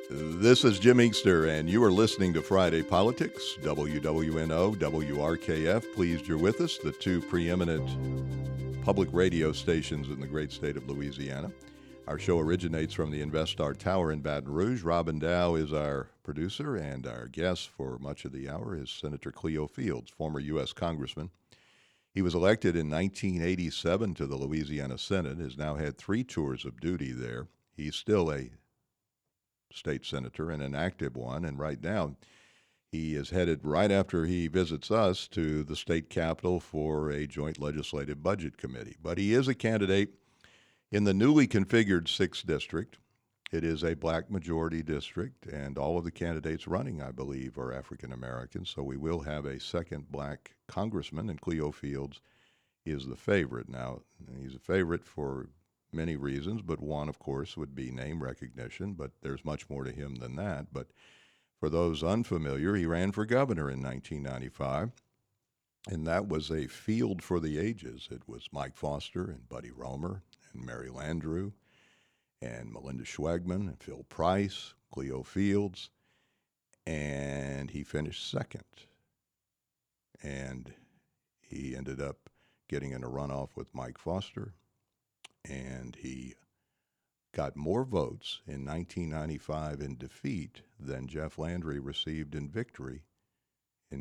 This is Jim Inkster, and you are listening to Friday Politics, WWNO, WRKF. Pleased you're with us, the two preeminent public radio stations in the great state of Louisiana. Our show originates from the InvestStar Tower in Baton Rouge. Robin Dow is our producer, and our guest for much of the hour is Senator Cleo Fields, former U.S. Congressman. He was elected in 1987 to the Louisiana Senate, has now had 3 tours of duty there. He's still a state senator and an active one. And right now, he is headed right after he visits us to the state capitol for a joint legislative budget committee. But he is a candidate in the newly configured 6th district. It is a black majority district, and all of the candidates running, I believe, are African Americans. So we will have a second black congressman, and Cleo Fields is the favorite. Now, he's a favorite for many reasons, but one, of course, would be name recognition, but there's much more to him than that. But for those unfamiliar, he ran for governor in 1995, and that was a field for the ages. It was Mike Foster and Buddy Roemer and Mary Landrieu and Melinda Schwegman and Phil Price, Cleo Fields, and he finished second. And he ended up getting in a runoff with Mike Foster, and he got more votes in 1995 in defeat than Jeff Landry received in victory in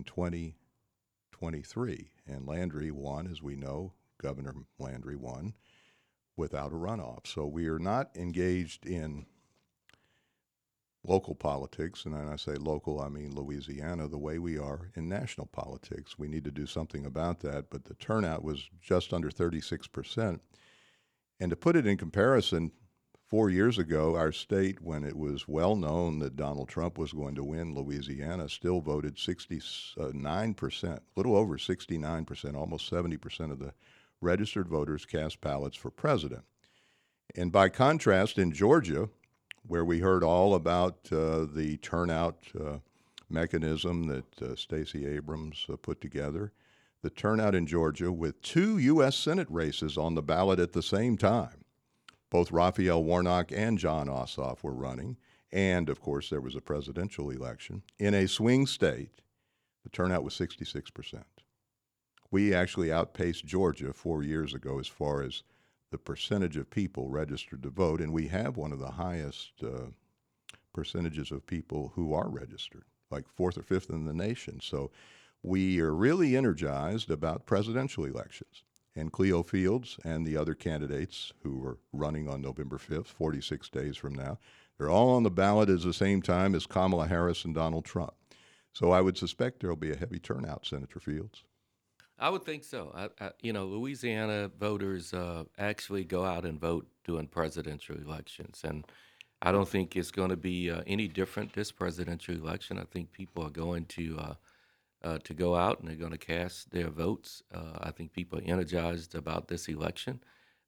2023. And Landry won, as we know, Governor Landry won without a runoff. So we are not engaged in local politics, and when I say local, I mean Louisiana, the way we are in national politics. We need to do something about that, but the turnout was just under 36%. And to put it in comparison, 4 years ago, our state, when it was well known that Donald Trump was going to win Louisiana, still voted 69%, a little over 69%, almost 70% of the registered voters cast ballots for president. And by contrast, in Georgia, where we heard all about the turnout mechanism that Stacey Abrams put together, the turnout in Georgia with 2 U.S. Senate races on the ballot at the same time. Both Raphael Warnock and Jon Ossoff were running, and, of course, there was a presidential election. In a swing state, the turnout was 66%. We actually outpaced Georgia 4 years ago as far as the percentage of people registered to vote, and we have one of the highest percentages of people who are registered, like 4th or 5th in the nation. So we are really energized about presidential elections. And Cleo Fields and the other candidates who are running on November 5th, 46 days from now, they're all on the ballot at the same time as Kamala Harris and Donald Trump. So I would suspect there will be a heavy turnout, Senator Fields. I would think so. Louisiana voters actually go out and vote during presidential elections, and I don't think it's going to be any different this presidential election. I think people are going to go out and they're going to cast their votes. I think people are energized about this election.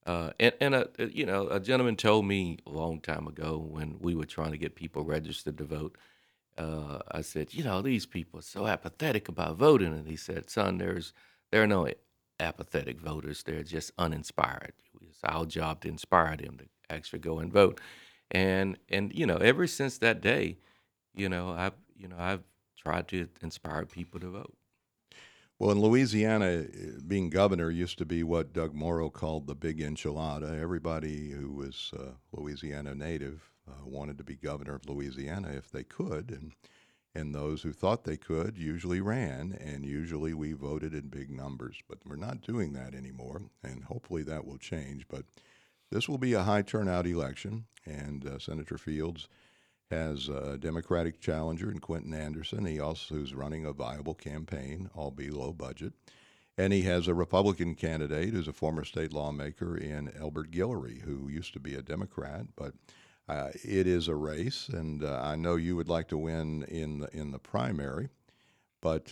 A gentleman told me a long time ago when we were trying to get people registered to vote. I said, these people are so apathetic about voting, and he said, son, there are no apathetic voters. They're just uninspired. It's our job to inspire them to actually go and vote. And ever since that day, I've tried to inspire people to vote. Well, in Louisiana, being governor used to be what Doug Morrow called the big enchilada. Everybody who was Louisiana native wanted to be governor of Louisiana if they could, and those who thought they could usually ran, and usually we voted in big numbers. But we're not doing that anymore, and hopefully that will change. But this will be a high turnout election, and Senator Fields has a Democratic challenger in Quentin Anderson. He also is running a viable campaign, albeit low budget. And he has a Republican candidate who's a former state lawmaker in Elbert Guillory, who used to be a Democrat. But it is a race, and I know you would like to win in the primary. But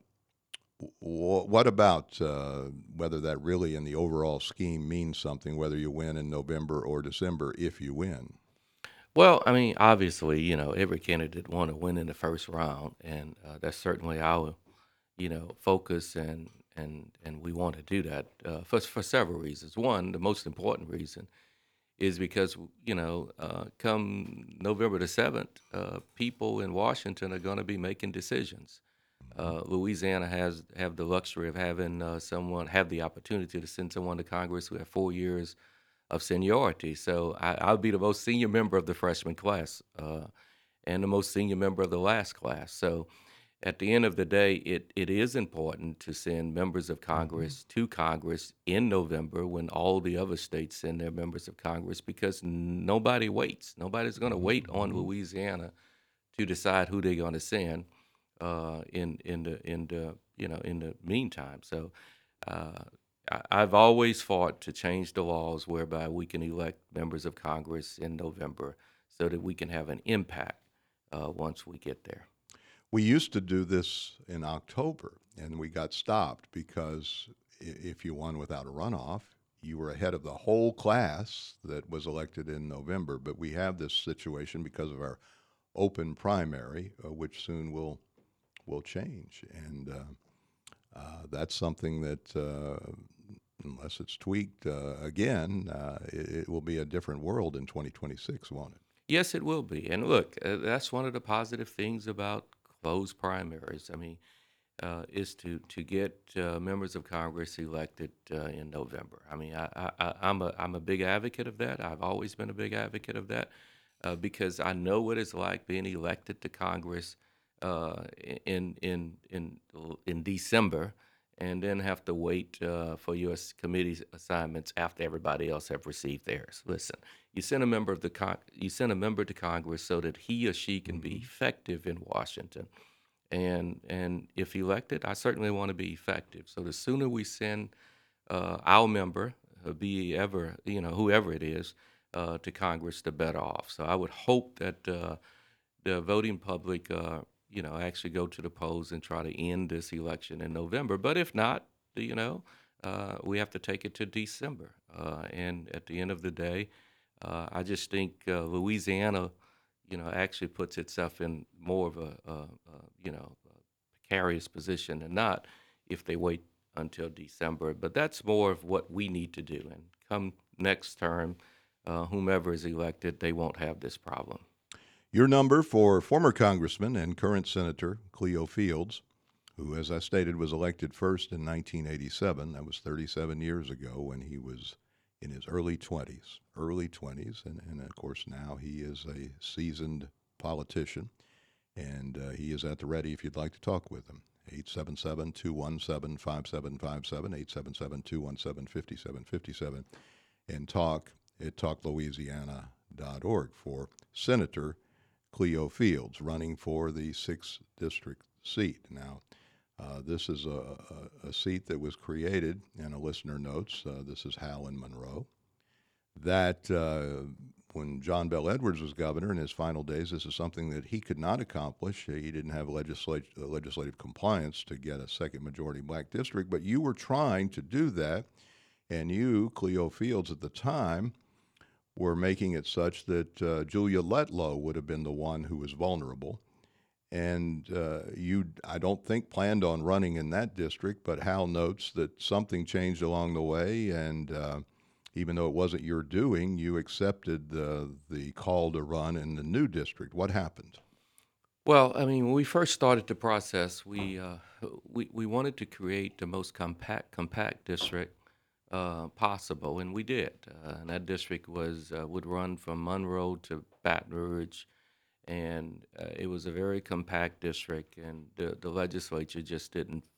what about whether that really in the overall scheme means something, whether you win in November or December if you win? Well, I mean, obviously, every candidate want to win in the first round, and that's certainly our, focus, and we want to do that for several reasons. One, the most important reason is because come November the 7th, people in Washington are going to be making decisions. Louisiana have the luxury of having someone have the opportunity to send someone to Congress who have 4 years of seniority. So I'll be the most senior member of the freshman class and the most senior member of the last class. So at the end of the day, it is important to send members of Mm-hmm. Congress to Congress in November when all the other states send their members of Congress because nobody waits. Nobody's going to wait on Mm-hmm. Louisiana to decide who they're going to send in the meantime. So uh, I've always fought to change the laws whereby we can elect members of Congress in November so that we can have an impact once we get there. We used to do this in October, and we got stopped because if you won without a runoff, you were ahead of the whole class that was elected in November. But we have this situation because of our open primary, which soon will change, and that's something that. Unless it's tweaked again, it will be a different world in 2026, won't it? Yes, it will be. And look, that's one of the positive things about closed primaries. I mean, is to get members of Congress elected in November. I mean, I'm a big advocate of that. I've always been a big advocate of that because I know what it's like being elected to Congress in December, and then have to wait for your committee assignments after everybody else have received theirs. Listen, you send a member to Congress so that he or she can be Mm-hmm. effective in Washington. And if elected, I certainly want to be effective. So the sooner we send our member, be ever whoever it is, to Congress, the better off. So I would hope that the voting public, actually go to the polls and try to end this election in November. But if not, we have to take it to December. And at the end of the day, I just think Louisiana, actually puts itself in more of a precarious position than not if they wait until December. But that's more of what we need to do. And come next term, whomever is elected, they won't have this problem. Your number for former Congressman and current Senator Cleo Fields, who, as I stated, was elected first in 1987. That was 37 years ago when he was in his early 20s. And of course, now he is a seasoned politician, and he is at the ready if you'd like to talk with him. 877 217 5757, 877 217 5757, and talk at talklouisiana.org for Senator Cleo Fields, running for the 6th District seat. Now, this is a seat that was created, and a listener notes, this is Howland Monroe, that when John Bel Edwards was governor in his final days, this is something that he could not accomplish. He didn't have legislative compliance to get a second majority black district, but you were trying to do that, and you, Cleo Fields, at the time, were making it such that Julia Letlow would have been the one who was vulnerable. And you, I don't think, planned on running in that district, but Hal notes that something changed along the way, and even though it wasn't your doing, you accepted the call to run in the new district. What happened? Well, I mean, when we first started the process, we wanted to create the most compact district possible, and we did. And that district would run from Monroe to Baton Rouge, and it was a very compact district, and the legislature just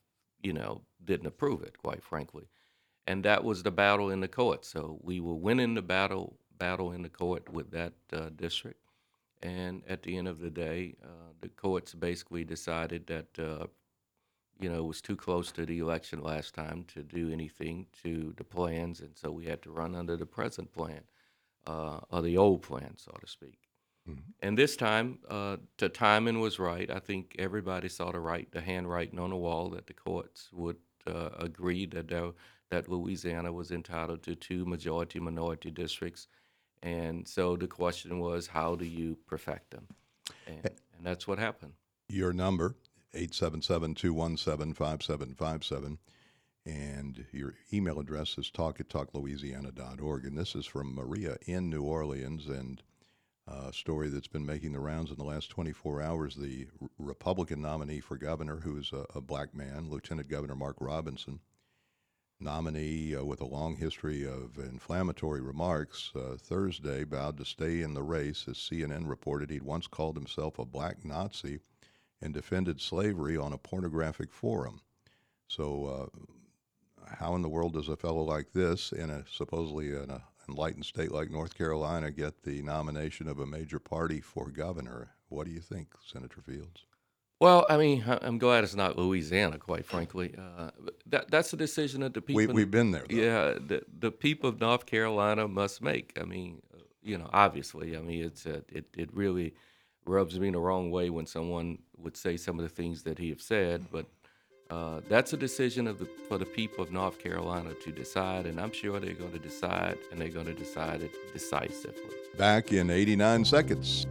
didn't approve it, quite frankly. And that was the battle in the court. So we were winning the battle in the court with that district. And at the end of the day, the courts basically decided that it was too close to the election last time to do anything to the plans, and so we had to run under the present plan, or the old plan, so to speak. Mhm. And this time, the timing was right. I think everybody saw the handwriting on the wall that the courts would agree that Louisiana was entitled to two majority-minority districts, and so the question was, how do you perfect them? And that's what happened. Your number, 877 217 5757. And your email address is talk@talklouisiana.org. And this is from Maria in New Orleans, and a story that's been making the rounds in the last 24 hours. The Republican nominee for governor, who is a black man, Lieutenant Governor Mark Robinson, nominee with a long history of inflammatory remarks, Thursday vowed to stay in the race. As CNN reported, he'd once called himself a black Nazi and defended slavery on a pornographic forum. So how in the world does a fellow like this, in a supposedly an enlightened state like North Carolina, get the nomination of a major party for governor? What do you think, Senator Fields? Well, I mean, I'm glad it's not Louisiana, quite frankly. That's a decision that the people. We've been there, though. Yeah, the people of North Carolina must make. I mean, obviously, I mean, it really rubs me the wrong way when someone would say some of the things that he have said, but that's a decision for the people of North Carolina to decide, and I'm sure they're going to decide, and they're going to decide it decisively. Back in 89 seconds.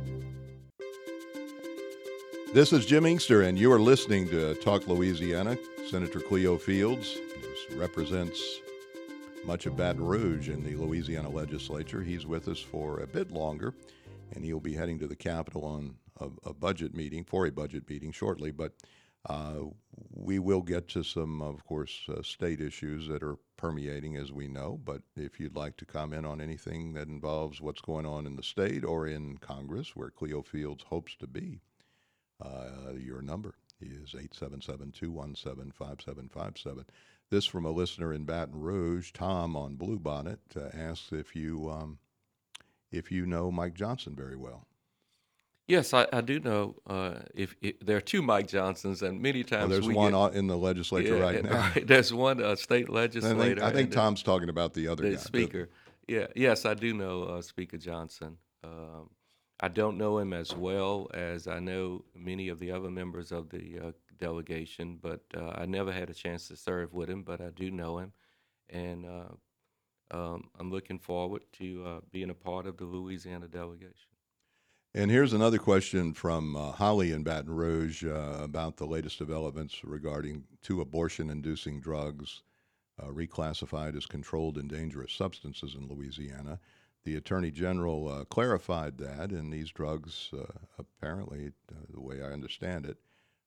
This is Jim Inkster, and you are listening to Talk Louisiana. Senator Cleo Fields represents much of Baton Rouge in the Louisiana legislature. He's with us for a bit longer, and he'll be heading to the Capitol on a budget meeting shortly. But we will get to some, of course, state issues that are permeating, as we know. But if you'd like to comment on anything that involves what's going on in the state or in Congress, where Cleo Fields hopes to be, your number is 877-217-5757. This from a listener in Baton Rouge, Tom on Bluebonnet, asks if you know Mike Johnson very well. Yes, I do know. If there are two Mike Johnsons, and many times there's one in the legislature right now. There's one state legislator. I think Tom's talking about the other guy. Speaker. Yes, I do know Speaker Johnson. I don't know him as well as I know many of the other members of the delegation, but I never had a chance to serve with him, but I do know him, and I'm looking forward to being a part of the Louisiana delegation. And here's another question from Holly in Baton Rouge about the latest developments regarding two abortion-inducing drugs reclassified as controlled and dangerous substances in Louisiana. The Attorney General clarified that, and these drugs, apparently, the way I understand it,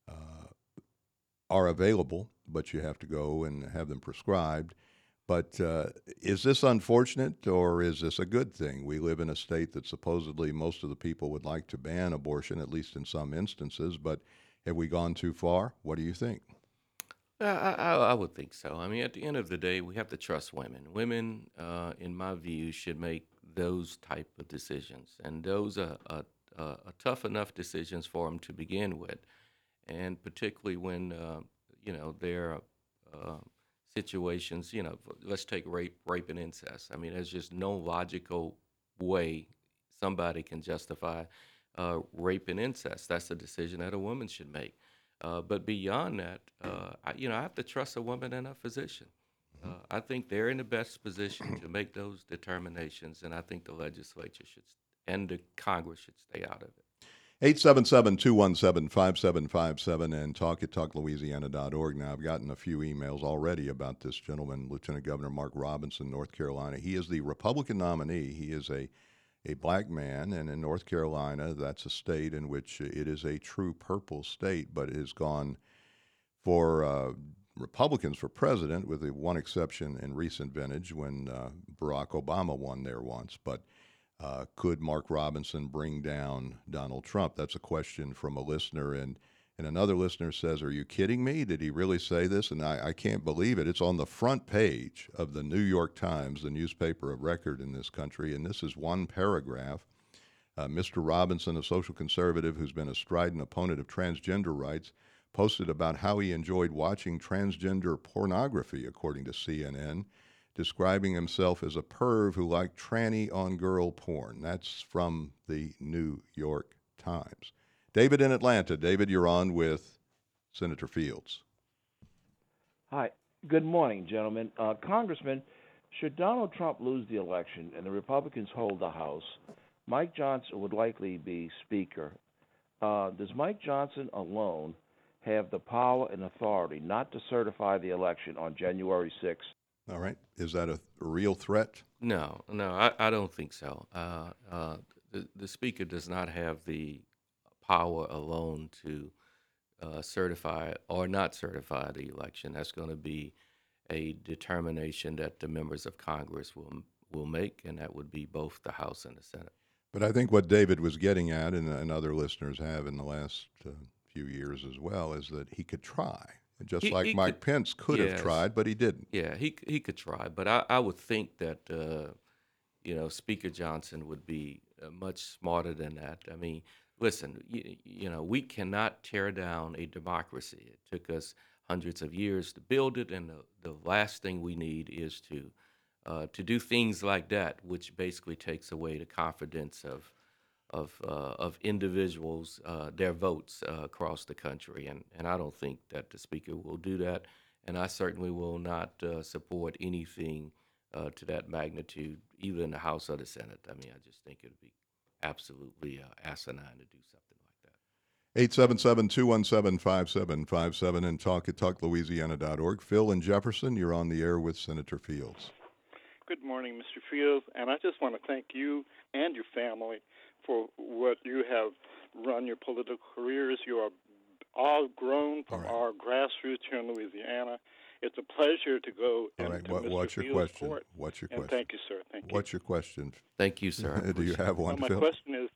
are available, but you have to go and have them prescribed. But is this unfortunate, or is this a good thing? We live in a state that supposedly most of the people would like to ban abortion, at least in some instances, but have we gone too far? What do you think? I would think so. I mean, at the end of the day, we have to trust women. Women, in my view, should make those type of decisions, and those are tough enough decisions for them to begin with, and particularly when there are situations. Let's take rape and incest. I mean, there's just no logical way somebody can justify rape and incest. That's a decision that a woman should make. But beyond that, I have to trust a woman and a physician. I think they're in the best position to make those determinations, and I think the legislature and the Congress should stay out of it. 877-217-5757 and talk@talklouisiana.org. Now, I've gotten a few emails already about this gentleman, Lieutenant Governor Mark Robinson, North Carolina. He is the Republican nominee. He is a black man, and in North Carolina, that's a state in which it is a true purple state, but it has gone for Republicans for president, with the one exception in recent vintage when Barack Obama won there once. But could Mark Robinson bring down Donald Trump? That's a question from a listener. And another listener says, are you kidding me? Did he really say this? And I can't believe it. It's on the front page of the New York Times, the newspaper of record in this country. And this is one paragraph. Mr. Robinson, a social conservative who's been a strident opponent of transgender rights, posted about how he enjoyed watching transgender pornography, according to CNN, describing himself as a perv who liked tranny-on-girl porn. That's from the New York Times. David in Atlanta. David, you're on with Senator Fields. Hi. Good morning, gentlemen. Congressman, should Donald Trump lose the election and the Republicans hold the House, Mike Johnson would likely be Speaker. Does Mike Johnson alone have the power and authority not to certify the election on January 6th? All right. Is that a real threat? No, no, I don't think so. The speaker does not have the power alone to certify or not certify the election. That's going to be a determination that the members of Congress will make, and that would be both the House and the Senate. But I think what David was getting at, and other listeners have in the last few years as well, is that he could try. Just like He Mike could, Pence could have yes, tried, but he didn't. yeah, he could try, but I would think that Speaker Johnson would be much smarter than that. I mean, listen, we cannot tear down a democracy. It took us hundreds of years to build it, and the last thing we need is to do things like that, which basically takes away the confidence of individuals, their votes across the country, and I don't think that the speaker will do that, and I certainly will not support anything to that magnitude, either in the House or the Senate. I mean, I just think it would be absolutely asinine to do something like that. 877-217-5757 and talk at talklouisiana.org. Phil in Jefferson, you're on the air with Senator Fields. Good morning, Mr. Fields, and I just want to thank you and your family for what you have run your political careers. You are all grown from our grassroots here in Louisiana. It's a pleasure to go into Mr. What's your Fields' question? court. What's your And question? thank you, sir. Thank you. What's your question? Thank you, sir. I Do you appreciate have one, My Phil? question is,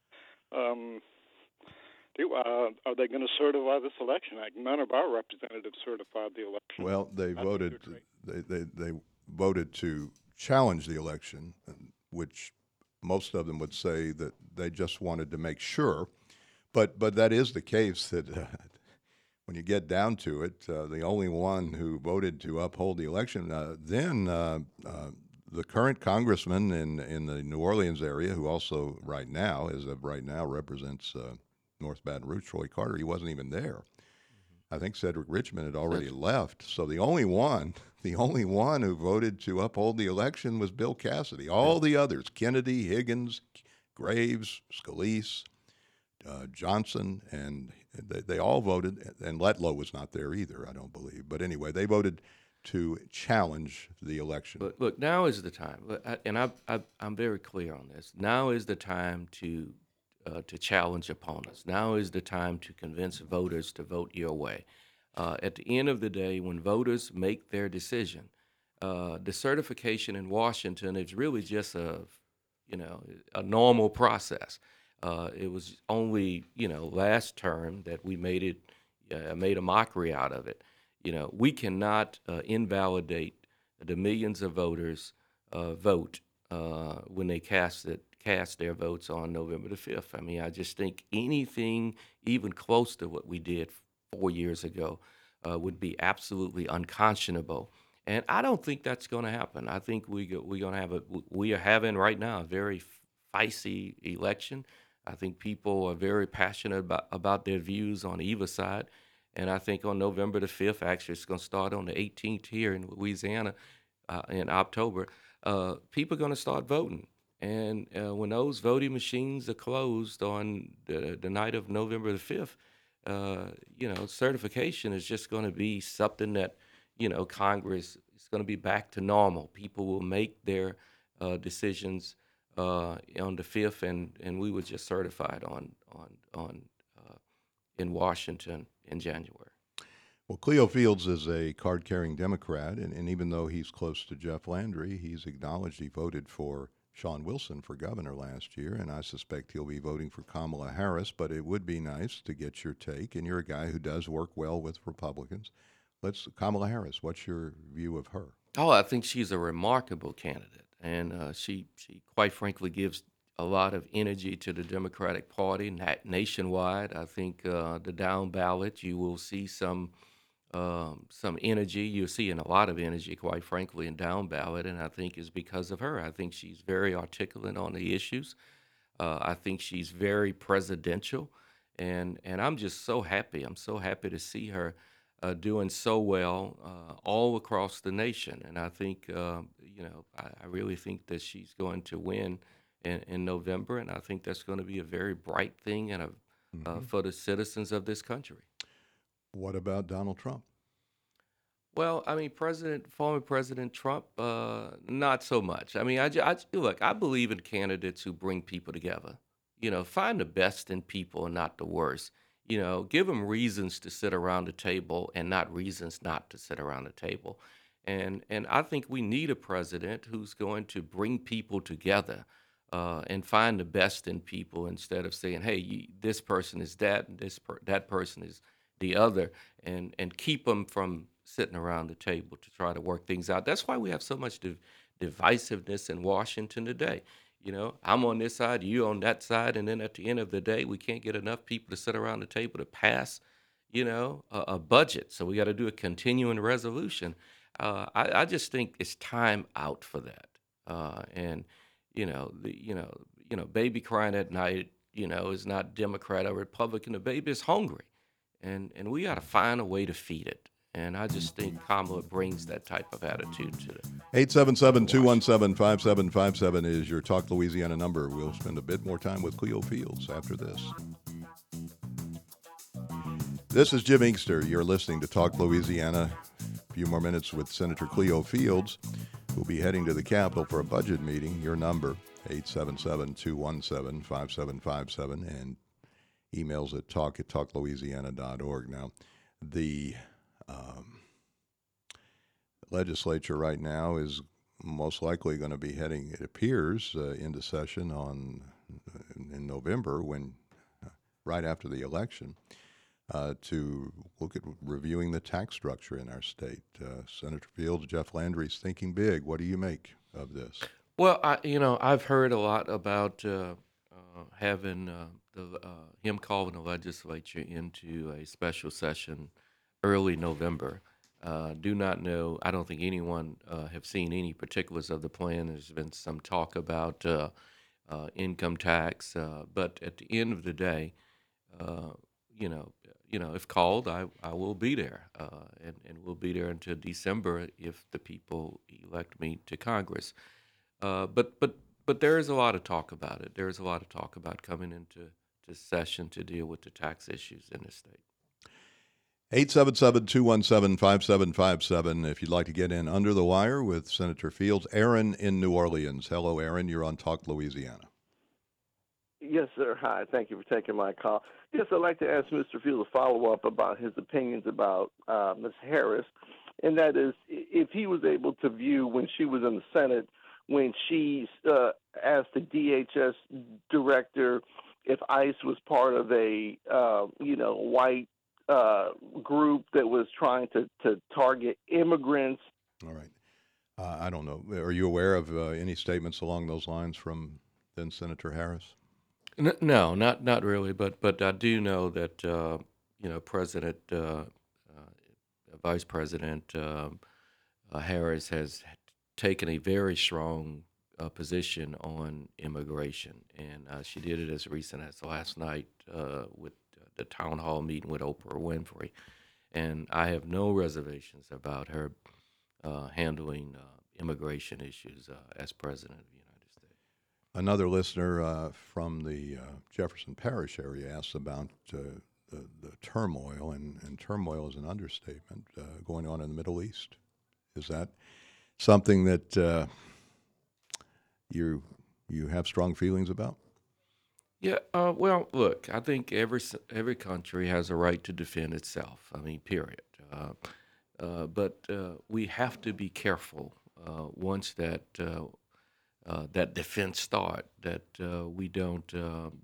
are they going to certify this election? None of our representatives certified the election. Well, they I think voted. they're great. They voted to challenge the election, which most of them would say that they just wanted to make sure. But that is the case that when you get down to it, the only one who voted to uphold the election then the current congressman in the New Orleans area, who also right now represents North Baton Rouge, Troy Carter. He wasn't even there. I think Cedric Richmond had already left. So the only one who voted to uphold the election was Bill Cassidy. All the others, Kennedy, Higgins, Graves, Scalise, Johnson, and they all voted, and Letlow was not there either, I don't believe. But anyway, they voted to challenge the election. But look, now is the time, and I'm very clear on this. Now is the time to challenge opponents. Now is the time to convince voters to vote your way. At the end of the day, when voters make their decision, the certification in Washington is really just a normal process. It was only last term that we made a mockery out of it. We cannot invalidate the millions of voters vote when they cast their votes on November the 5th. I mean, I just think anything even close to what we did 4 years ago would be absolutely unconscionable. And I don't think that's going to happen. I think we are having right now a very feisty election. I think people are very passionate about their views on either side. And I think on November the 5th, actually it's going to start on the 18th here in Louisiana in October, people are going to start voting. And when those voting machines are closed on the night of November the 5th, certification is just going to be something that, Congress is going to be back to normal. People will make their decisions on the 5th, and we were just certified in Washington in January. Well, Cleo Fields is a card-carrying Democrat, and even though he's close to Jeff Landry, he's acknowledged he voted for Sean Wilson for governor last year, and I suspect he'll be voting for Kamala Harris, but it would be nice to get your take, and you're a guy who does work well with Republicans. Kamala Harris, what's your view of her? Oh, I think she's a remarkable candidate, and she quite frankly gives a lot of energy to the Democratic Party nationwide. I think the down ballot, you will see some energy. You're seeing a lot of energy, quite frankly, in down ballot, and I think it's because of her. I think she's very articulate on the issues. I think she's very presidential, and I'm just so happy. I'm so happy to see her doing so well all across the nation. And I think, I really think that she's going to win in November, and I think that's going to be a very bright thing and for the citizens of this country. What about Donald Trump? Well, I mean, former President Trump, not so much. I mean, look, I believe in candidates who bring people together. Find the best in people and not the worst. Give them reasons to sit around the table and not reasons not to sit around the table. And I think we need a president who's going to bring people together and find the best in people instead of saying, "Hey, this person is that, and that person is the other," and keep them from sitting around the table to try to work things out. That's why we have so much divisiveness in Washington today. I'm on this side, you on that side, and then at the end of the day, we can't get enough people to sit around the table to pass, a budget. So we got to do a continuing resolution. I just think it's time out for that. And baby crying at night, is not Democrat or Republican. The baby is hungry, and we got to find a way to feed it. And I just think Kamala brings that type of attitude to the 877-217-5757 is your Talk Louisiana number. We'll spend a bit more time with Cleo Fields after this. This is Jim Inkster. You're listening to Talk Louisiana. A few more minutes with Senator Cleo Fields, who'll be heading to the Capitol for a budget meeting. Your number, 877-217-5757, and emails at talk@talklouisiana.org. Now, the legislature right now is most likely going to be heading, it appears, into session in November, when right after the election, to look at reviewing the tax structure in our state. Senator Fields, Jeff Landry's thinking big. What do you make of this? Well, I've heard a lot about having him calling the legislature into a special session early November. Do not know. I don't think anyone have seen any particulars of the plan. There's been some talk about income tax, but at the end of the day, if called, I will be there, and we'll be there until December if the people elect me to Congress. But there is a lot of talk about it. There is a lot of talk about coming into session to deal with the tax issues in the state. 877-217-5757 if you'd like to get in under the wire with Senator Fields. Aaron in New Orleans. Hello, Aaron. You're on Talk Louisiana. Yes, sir. Hi. Thank you for taking my call. Yes, I'd like to ask Mr. Fields a follow-up about his opinions about Ms. Harris, and that is if he was able to view when she was in the Senate, when she asked the DHS director if ICE was part of a, white group that was trying to target immigrants. All right. I don't know. Are you aware of any statements along those lines from then Senator Harris? No, not really. But I do know that President, Vice President Harris has taken a very strong position on immigration, and she did it as recent as last night with the town hall meeting with Oprah Winfrey, and I have no reservations about her handling immigration issues as president of the United States. Another listener from the Jefferson Parish area asked about the turmoil, and turmoil is an understatement, going on in the Middle East. Is that something that you have strong feelings about? Yeah, well, look, I think every country has a right to defend itself. I mean, period. But we have to be careful once that defense start, that we don't,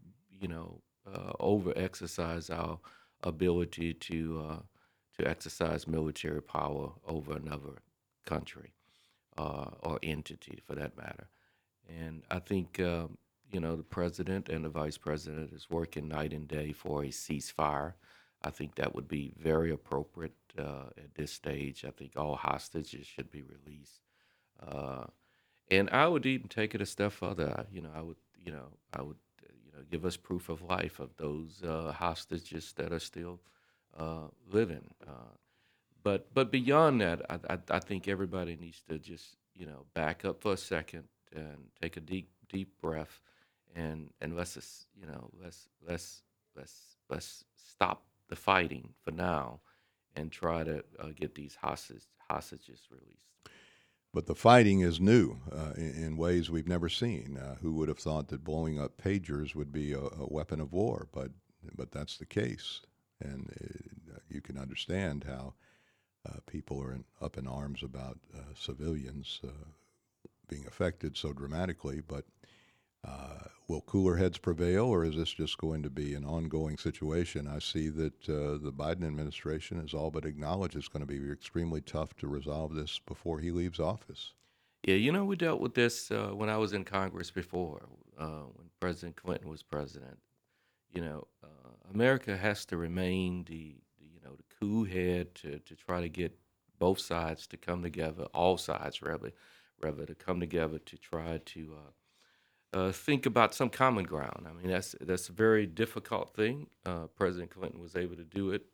over-exercise our ability to exercise military power over another country or entity, for that matter. And I think the president and the vice president is working night and day for a ceasefire. I think that would be very appropriate at this stage. I think all hostages should be released. And I would even take it a step further. I would give us proof of life of those hostages that are still living. But beyond that, I think everybody needs to just back up for a second and take a deep breath, and let's stop the fighting for now, and try to get these hostages released. But the fighting is new in ways we've never seen. Who would have thought that blowing up pagers would be a weapon of war? But that's the case, and you can understand how people are up in arms about civilians being affected so dramatically. But will cooler heads prevail, or is this just going to be an ongoing situation? I see that the Biden administration has all but acknowledged it's going to be extremely tough to resolve this before he leaves office. Yeah, we dealt with this when I was in Congress before, when President Clinton was president. America has to remain the cool head to try to get both sides to come together, all sides rather to come together to try to think about some common ground. I mean, that's a very difficult thing. President Clinton was able to do it,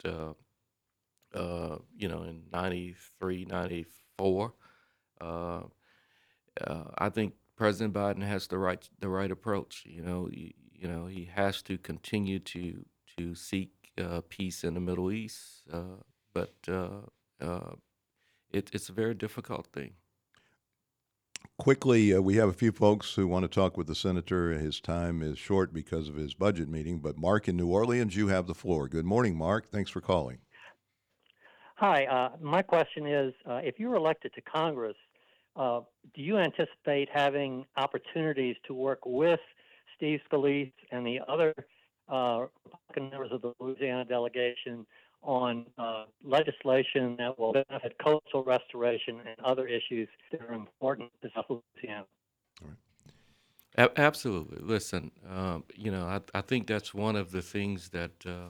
in 93, 94. Uh, I think President Biden has the right approach. He has to continue to seek peace in the Middle East, but it's a very difficult thing. Quickly, we have a few folks who want to talk with the senator. His time is short because of his budget meeting. But Mark in New Orleans, you have the floor. Good morning, Mark. Thanks for calling. Hi, my question is, if you were elected to Congress, do you anticipate having opportunities to work with Steve Scalise and the other Republican members of the Louisiana delegation on legislation that will benefit coastal restoration and other issues that are important to South Louisiana? All right. Absolutely. Listen, I think that's one of the things that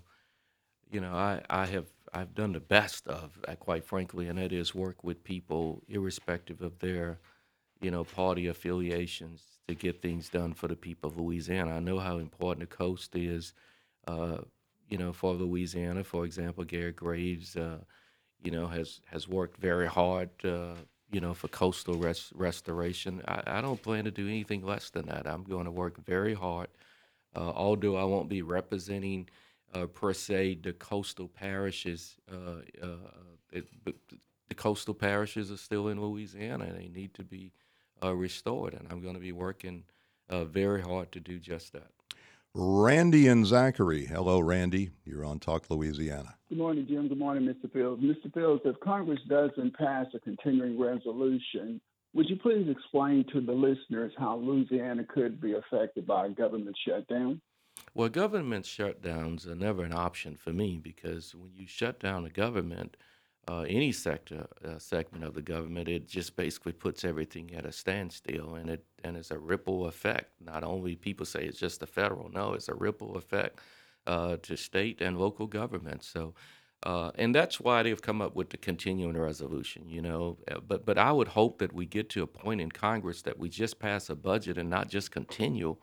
I've done the best of, quite frankly, and that is work with people, irrespective of their party affiliations, to get things done for the people of Louisiana. I know how important the coast is, for Louisiana. For example, Gary Graves, has worked very hard, for coastal restoration. I don't plan to do anything less than that. I'm going to work very hard, although I won't be representing per se the coastal parishes. But the coastal parishes are still in Louisiana, and they need to be restored. And I'm going to be working very hard to do just that. Randy and Zachary. Hello, Randy. You're on Talk Louisiana. Good morning, Jim. Good morning, Mr. Fields. Mr. Fields, if Congress doesn't pass a continuing resolution, would you please explain to the listeners how Louisiana could be affected by a government shutdown? Well, government shutdowns are never an option for me, because when you shut down the government, any segment of the government, it just basically puts everything at a standstill, and it's a ripple effect. Not only people say it's just the federal, no, it's a ripple effect to state and local governments. So, and that's why they've come up with the continuing resolution. But I would hope that we get to a point in Congress that we just pass a budget and not just continue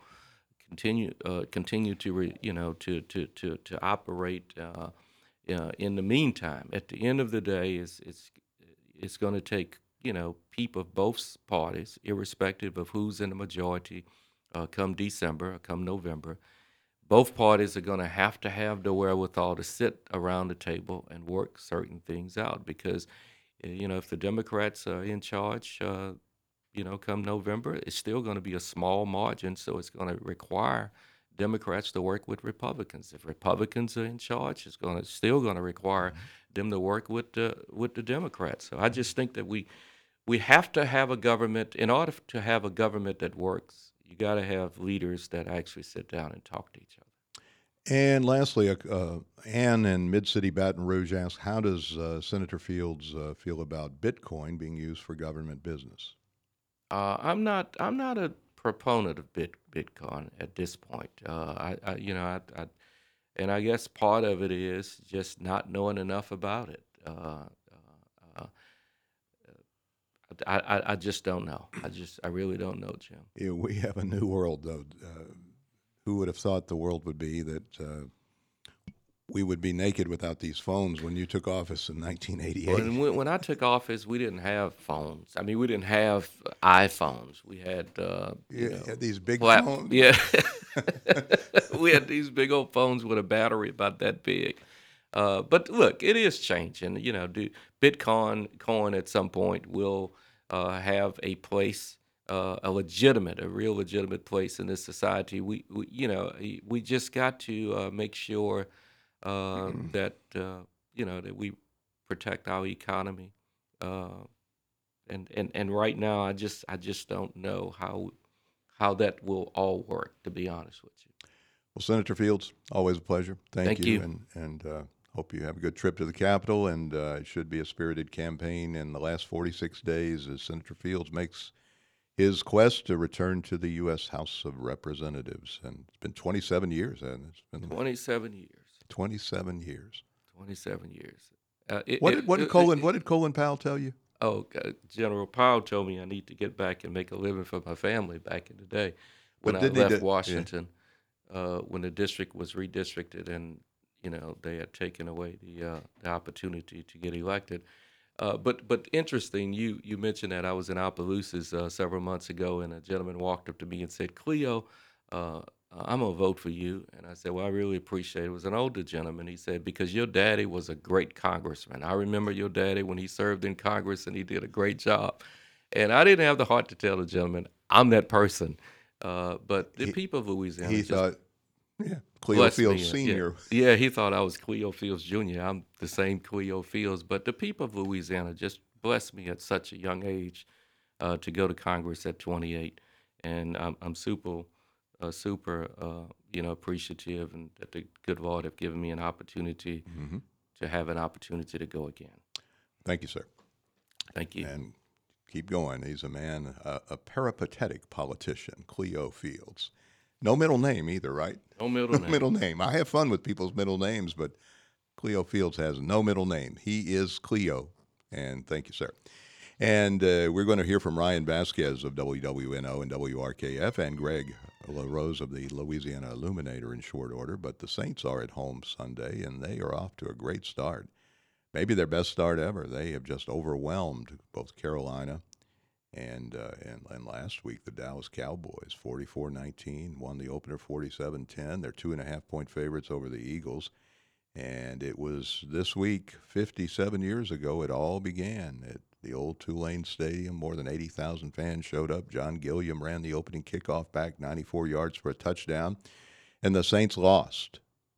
to operate. In the meantime, at the end of the day, it's going to take people of both parties, irrespective of who's in the majority, come December or come November. Both parties are going to have the wherewithal to sit around the table and work certain things out, because if the Democrats are in charge, come November, it's still going to be a small margin, so it's going to require Democrats to work with Republicans. If Republicans are in charge, it's still going to require them to work with the Democrats. So I just think that we have to have a government. In order to have a government that works, you got to have leaders that actually sit down and talk to each other. And lastly, Ann in Mid-City Baton Rouge asks, how does Senator Fields feel about Bitcoin being used for government business? I'm not a proponent of Bitcoin at this point. And I guess part of it is just not knowing enough about it. I just don't know. I really don't know, Jim. Yeah, we have a new world, though. Who would have thought the world would be that we would be naked without these phones when you took office in 1988? Well, when I took office, we didn't have phones. I mean, we didn't have iPhones. We had had these big phones. Yeah, we had these big old phones with a battery about that big. But look, it is changing. You know, coin at some point will have a place, a real legitimate place in this society. We just got to make sure that that we protect our economy. Uh, and right now, I just don't know how that will all work. To be honest with you. Well, Senator Fields, always a pleasure. Thank Thank you, you. and hope you have a good trip to the Capitol. And it should be a spirited campaign in the last 46 days as Senator Fields makes his quest to return to the U.S. House of Representatives. And it's been 27 years, and it's been 27 years. 27 years. 27 years. What did Colin Powell tell you? Oh, General Powell told me I need to get back and make a living for my family back in the day when But I didn't he left do- Washington, when the district was redistricted and they had taken away the opportunity to get elected. But interesting, you mentioned that I was in Opelousas several months ago, and a gentleman walked up to me and said, "Cleo, I'm gonna vote for you." And I said, "Well, I really appreciate it." It was an older gentleman. He said, "Because your daddy was a great congressman. I remember your daddy when he served in Congress, and he did a great job." And I didn't have the heart to tell the gentleman I'm that person. But the He, people of Louisiana he just thought, yeah, Cleo blessed Fields me. Sr. Yeah, he thought I was Cleo Fields Jr. I'm the same Cleo Fields, but the people of Louisiana just blessed me at such a young age to go to Congress at 28, and I'm super, appreciative, and that the good Lord have given me an opportunity Hmm. to have an opportunity to go again. Thank you, sir. Thank you. And keep going. He's a man, a peripatetic politician, Cleo Fields. No middle name either, right? No middle name. Middle name. I have fun with people's middle names, but Cleo Fields has no middle name. He is Cleo. And thank you, sir. And we're going to hear from Ryan Vasquez of WWNO and WRKF and Greg LaRose of the Louisiana Illuminator in short order. But the Saints are at home Sunday, and they are off to a great start. Maybe their best start ever. They have just overwhelmed both Carolina and last week the Dallas Cowboys, 44-19, won the opener 47-10. They're 2.5-point favorites over the Eagles. And it was this week, 57 years ago, it all began at the old Tulane Stadium. More than 80,000 fans showed up. John Gilliam ran the opening kickoff back 94 yards for a touchdown. And the Saints lost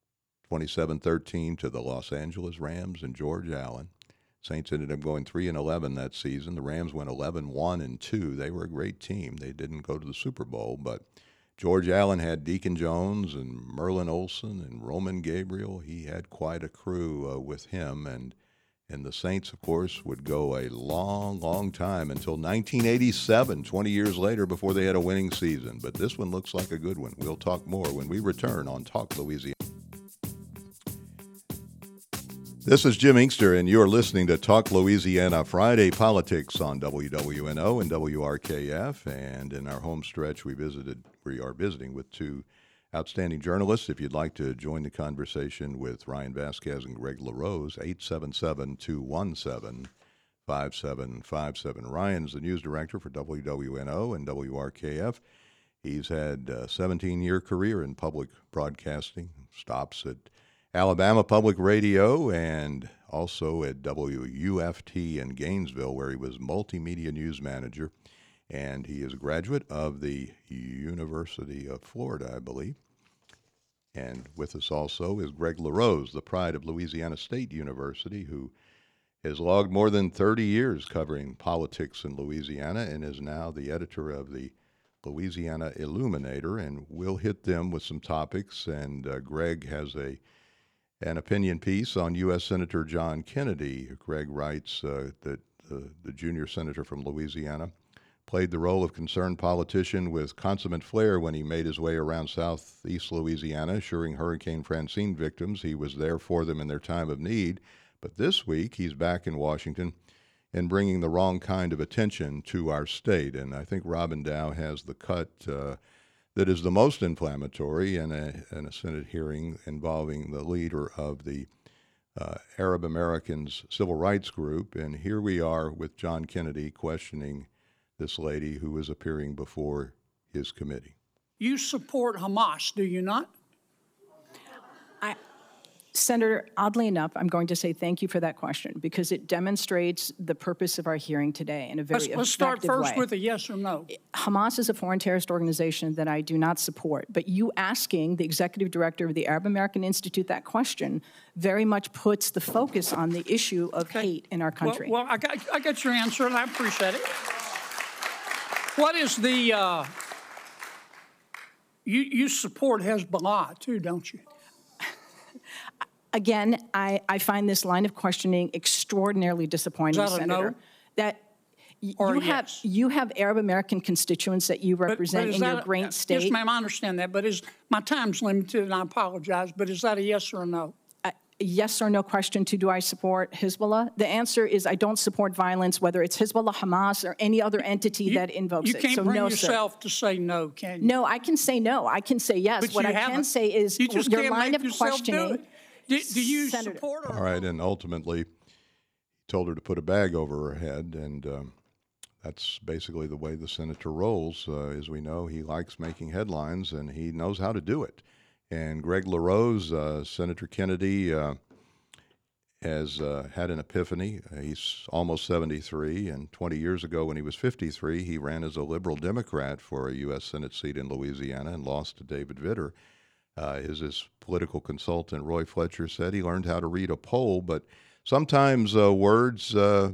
27-13 to the Los Angeles Rams and George Allen. Saints ended up going 3-11 that season. The Rams went 11-1-2. They were a great team. They didn't go to the Super Bowl, but George Allen had Deacon Jones and Merlin Olsen and Roman Gabriel. He had quite a crew with him, and the Saints, of course, would go a long, long time until 1987, 20 years later, before they had a winning season. But this one looks like a good one. We'll talk more when we return on Talk Louisiana. This is Jim Inkster, and you're listening to Talk Louisiana Friday Politics on WWNO and WRKF. And in our home stretch, we are visiting with two outstanding journalists. If you'd like to join the conversation with Ryan Vasquez and Greg LaRose, 877-217-5757. Ryan's the news director for WWNO and WRKF. He's had a 17-year career in public broadcasting, stops at Alabama Public Radio, and also at WUFT in Gainesville, where he was multimedia news manager. And he is a graduate of the University of Florida, I believe. And with us also is Greg LaRose, the pride of Louisiana State University, who has logged more than 30 years covering politics in Louisiana and is now the editor of the Louisiana Illuminator. And we'll hit them with some topics. And Greg has an opinion piece on U.S. Senator John Kennedy. Greg writes that the junior senator from Louisiana played the role of concerned politician with consummate flair when he made his way around southeast Louisiana, assuring Hurricane Francine victims he was there for them in their time of need. But this week, he's back in Washington and bringing the wrong kind of attention to our state. And I think Robin Dow has the cut that is the most inflammatory in a Senate hearing involving the leader of the Arab Americans Civil Rights Group. And here we are with John Kennedy questioning this lady who is appearing before his committee. You support Hamas, do you not? Senator, oddly enough, I'm going to say thank you for that question because it demonstrates the purpose of our hearing today in a very Let's start effective first way. with a yes or no. Hamas is a foreign terrorist organization that I do not support, but you asking the executive director of the Arab American Institute that question very much puts the focus on the issue of hate in our country. Well, I got your answer, and I appreciate it. What is the you support Hezbollah too, don't you? Again, I find this line of questioning extraordinarily disappointing, Is that a Senator. no? That Or you have yes? you have Arab American constituents that you represent is in your that great state. Yes, ma'am, I understand that, but my time's limited, and I apologize, but is that a yes or a no? Yes or no question to do I support Hezbollah? The answer is I don't support violence, whether it's Hezbollah, Hamas, or any other entity that invokes You it. can't So bring no, sir. yourself to say no, can you? No, I can say no. I can say yes. But What you I can haven't. say is You just your can't line make of yourself do questioning. it. Do you Senator. support or All right, and ultimately, he told her to put a bag over her head, and that's basically the way the senator rolls. As we know, he likes making headlines, and he knows how to do it. And Greg LaRose, Senator Kennedy, has had an epiphany. He's almost 73, and 20 years ago when he was 53, he ran as a liberal Democrat for a U.S. Senate seat in Louisiana and lost to David Vitter. As his political consultant Roy Fletcher said, he learned how to read a poll, but sometimes words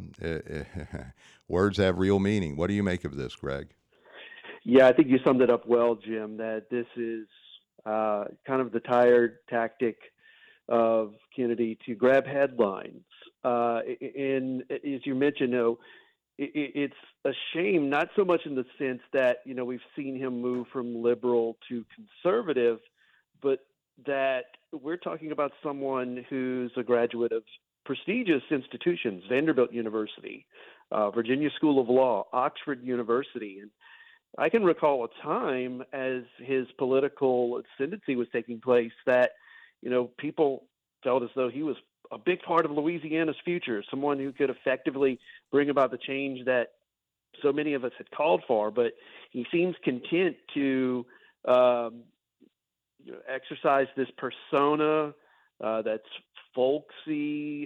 words have real meaning. What do you make of this, Greg? Yeah, I think you summed it up well, Jim, that this is kind of the tired tactic of Kennedy to grab headlines. And as you mentioned, it's a shame, not so much in the sense that, we've seen him move from liberal to conservative, but that we're talking about someone who's a graduate of prestigious institutions, Vanderbilt University, Virginia School of Law, Oxford University. And I can recall a time as his political ascendancy was taking place that, people felt as though he was a big part of Louisiana's future, someone who could effectively bring about the change that so many of us had called for. But he seems content to exercise this persona that's folksy.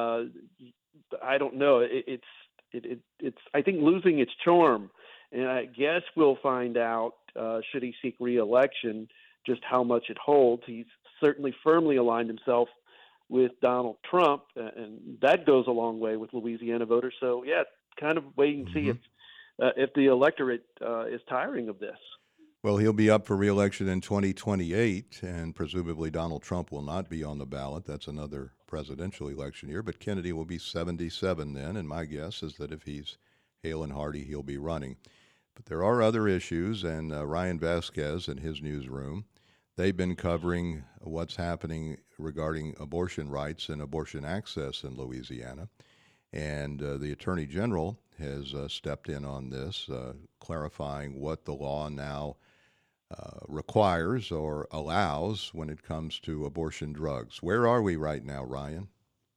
I don't know. It's I think losing its charm, and I guess we'll find out should he seek re-election just how much it holds. He's certainly firmly aligned himself with Donald Trump, and that goes a long way with Louisiana voters. So yeah, kind of wait and see if the electorate is tiring of this. Well, he'll be up for re-election in 2028, and presumably Donald Trump will not be on the ballot. That's another presidential election year, but Kennedy will be 77 then, and my guess is that if he's hale and hearty, he'll be running. But there are other issues, and Ryan Vasquez and his newsroom, they've been covering what's happening regarding abortion rights and abortion access in Louisiana. And the Attorney General has stepped in on this, clarifying what the law now requires or allows when it comes to abortion drugs. Where are we right now, Ryan?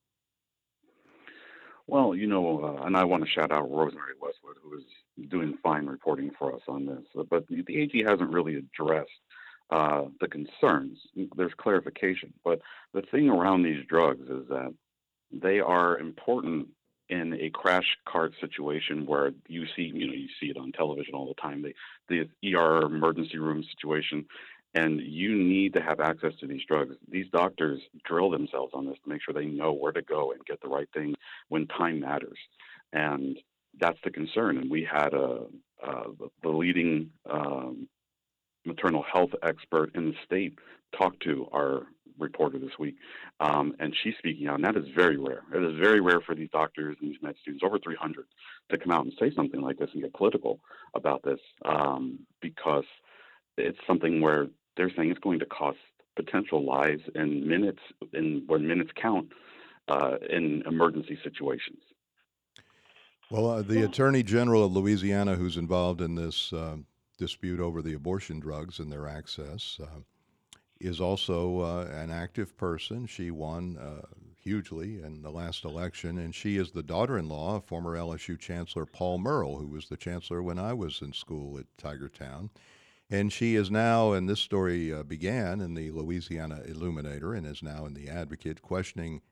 Well, and I want to shout out Rosemary Westwood, who is doing fine reporting for us on this. But the AG hasn't really addressed the concerns. There's clarification. But the thing around these drugs is that they are important in a crash cart situation where you see it on television all the time, the ER emergency room situation, and you need to have access to these drugs. These doctors drill themselves on this to make sure they know where to go and get the right thing when time matters. And that's the concern. And we had the leading maternal health expert in the state talk to our reporter this week, and she's speaking out, and that is very rare. It is very rare for these doctors and these med students, over 300, to come out and say something like this and get political about this, because it's something where they're saying it's going to cost potential lives in minutes, when minutes count, in emergency situations. Well, the Attorney General of Louisiana, who's involved in this dispute over the abortion drugs and their access, is also an active person. She won hugely in the last election, and she is the daughter-in-law of former LSU Chancellor Paul Murrell, who was the chancellor when I was in school at Tigertown. And she is now, and this story began in the Louisiana Illuminator and is now in the Advocate, questioning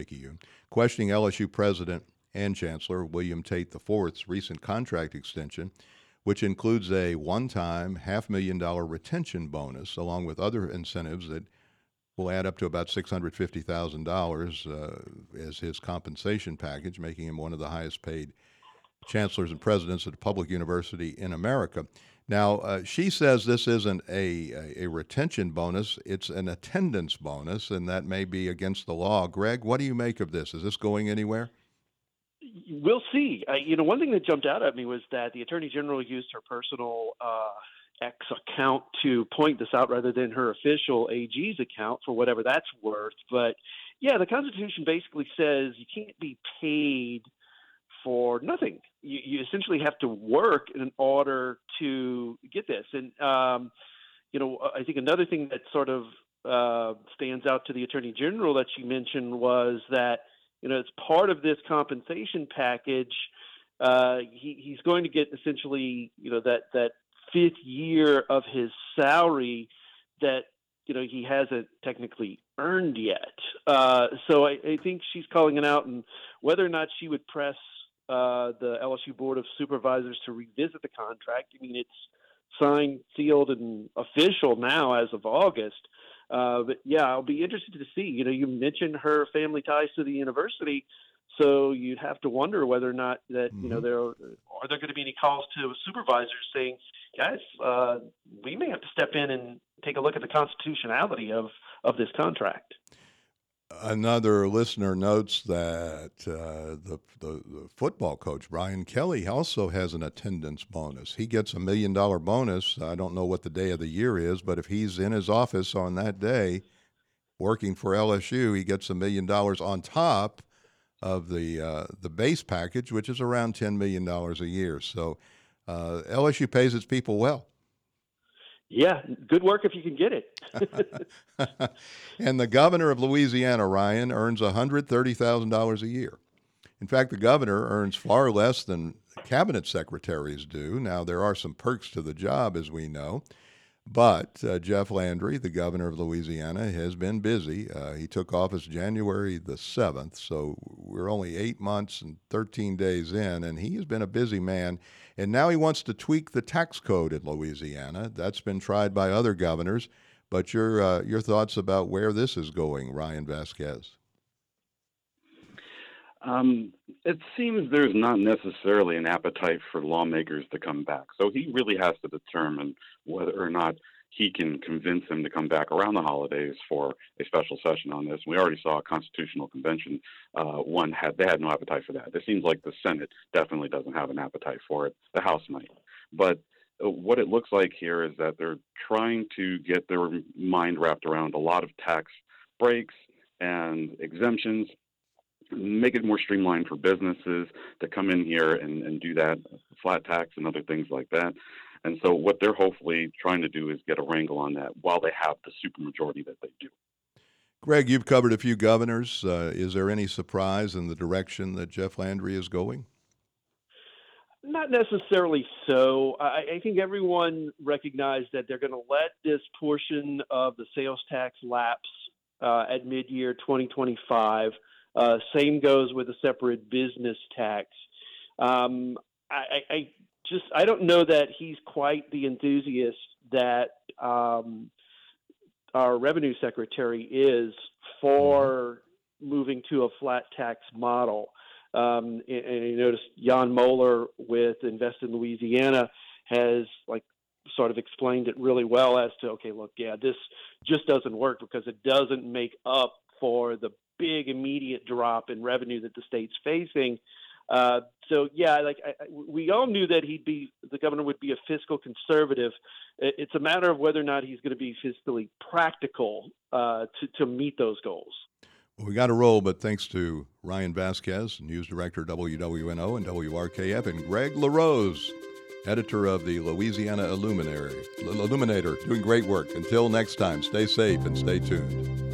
LSU President and Chancellor William Tate IV's recent contract extension, which includes a one-time $500,000 retention bonus, along with other incentives that will add up to about $650,000 as his compensation package, making him one of the highest-paid chancellors and presidents at a public university in America. Now, she says this isn't a retention bonus, it's an attendance bonus, and that may be against the law. Greg, what do you make of this? Is this going anywhere? We'll see. One thing that jumped out at me was that the Attorney General used her personal X account to point this out rather than her official AG's account, for whatever that's worth. But, yeah, the Constitution basically says you can't be paid for nothing. You essentially have to work in order to get this. And, I think another thing that sort of stands out to the Attorney General that she mentioned was that, as part of this compensation package, he's going to get essentially, that fifth year of his salary that, he hasn't technically earned yet. So I think she's calling it out, and whether or not she would press the LSU Board of Supervisors to revisit the contract. I mean, it's signed, sealed, and official now as of August. But yeah, I'll be interested to see. You mentioned her family ties to the university, so you'd have to wonder whether or not that are there going to be any calls to supervisors saying, guys, we may have to step in and take a look at the constitutionality of this contract. Another listener notes that the football coach, Brian Kelly, also has an attendance bonus. He gets $1 million bonus. I don't know what the day of the year is, but if he's in his office on that day working for LSU, he gets $1 million on top of the base package, which is around $10 million a year. So LSU pays its people well. Yeah, good work if you can get it. And the governor of Louisiana, Ryan, earns $130,000 a year. In fact, the governor earns far less than cabinet secretaries do. Now, there are some perks to the job, as we know. But Jeff Landry, the governor of Louisiana, has been busy. He took office January the 7th, so we're only 8 months and 13 days in, and he has been a busy man. And now he wants to tweak the tax code in Louisiana. That's been tried by other governors. But your thoughts about where this is going, Ryan Vasquez? It seems there's not necessarily an appetite for lawmakers to come back. So he really has to determine whether or not he can convince them to come back around the holidays for a special session on this. We already saw a constitutional convention. They had no appetite for that. It seems like the Senate definitely doesn't have an appetite for it. The House might. But what it looks like here is that they're trying to get their mind wrapped around a lot of tax breaks and exemptions, make it more streamlined for businesses to come in here and do that, flat tax and other things like that. And so what they're hopefully trying to do is get a wrangle on that while they have the supermajority that they do. Greg, you've covered a few governors. Is there any surprise in the direction that Jeff Landry is going? Not necessarily so. I think everyone recognized that they're going to let this portion of the sales tax lapse at mid-year 2025. Same goes with a separate business tax. I don't know that he's quite the enthusiast that our revenue secretary is for moving to a flat tax model. And you notice Jan Moeller with Invest in Louisiana has sort of explained it really well as to, okay, look, yeah, this just doesn't work because it doesn't make up for the big immediate drop in revenue that the state's facing. So yeah, we all knew that the governor would be a fiscal conservative. It's a matter of whether or not he's going to be fiscally practical to meet those goals. Well, we got to roll, but thanks to Ryan Vasquez, News Director WWNO and WRKF, and Greg LaRose, editor of the Louisiana Illuminator, doing great work. Until next time, stay safe and stay tuned.